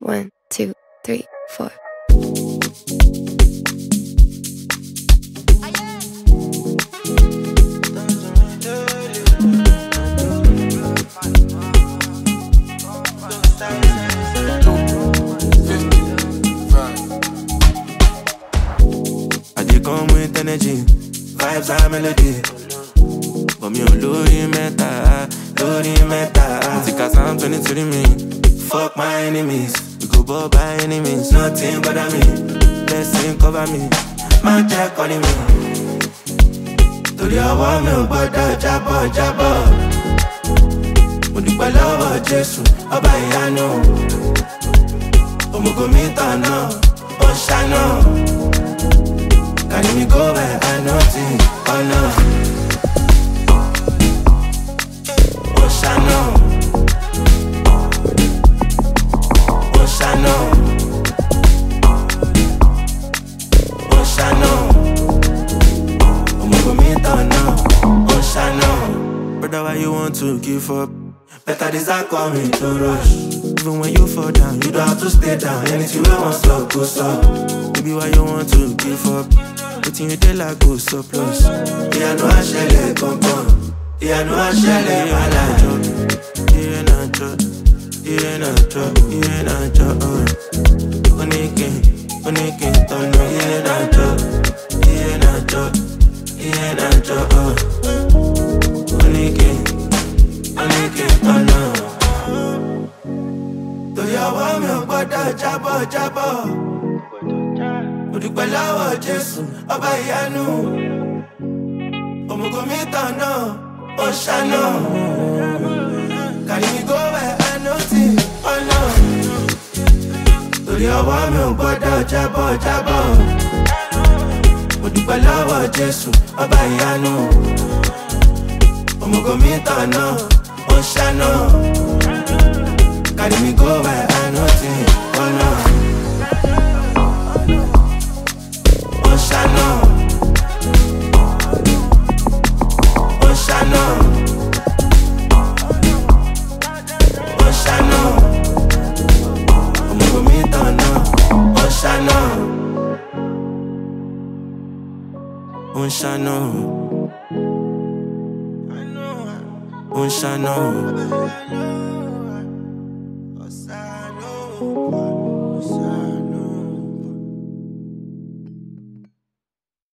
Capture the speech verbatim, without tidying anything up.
One, two, three, four. I dey come with energy, vibes and melody. But me on lórí mẹ́ta, lórí mẹ́ta. Tika Sam twenty twenty me, fuck my enemies. We go ball by enemies, nothing bother me. Blessing cover me, my jack calling me. Torí ọwọ́ mi ò gbọ́dọ̀ jábọ́ jábọ́. Mo dúpẹ́ lọ́wọ́ Jésù, ọba ìyanu. Òmùgọ̀ mi tọ̀nà, ó ṣáná. Carry me go where I know thing, oh no. Oshano, Oshano, Oshano. Omogo mi tọ̀nà, Oshano. Brother, why you want to give up? Better days are coming to rush. Even when you fall down, you don't have to stay down. Anything you want, stop, go stop. Baby, why you want to give up? Waiting you dey like go surplus. Yeah, no, I shall let come on. Yeah, no, I shall let my life. Yeah, no, job. Yeah, no, job. Yeah, no, job. Onike, onike, tono. Yeah, no, job. Yeah, no, job. Yeah, no, job. Onike, onike, tono. To your woman, you gbọ́dọ̀ jábọ́, jábọ́. Mo dúpẹ́ lọ́wọ́ Jésù, ọba ìyanu. Òmùgọ̀ mi tọ̀nà, ó ṣáná. Carry me go where I know thing, oh no. Torí ọwọ́ mi ò gbọ́dọ̀ jábọ́ jábọ́. Mo dúpẹ́ lọ́wọ́ Jésù, ọba ìyanu. Òmùgọ̀ mi tọ̀nà, ó ṣáná. Carry me go where I know thing, oh no. Oshano, Oshano, Oshano. Omogo mi tọ̀nà, Oshano, Oshano, Oshano.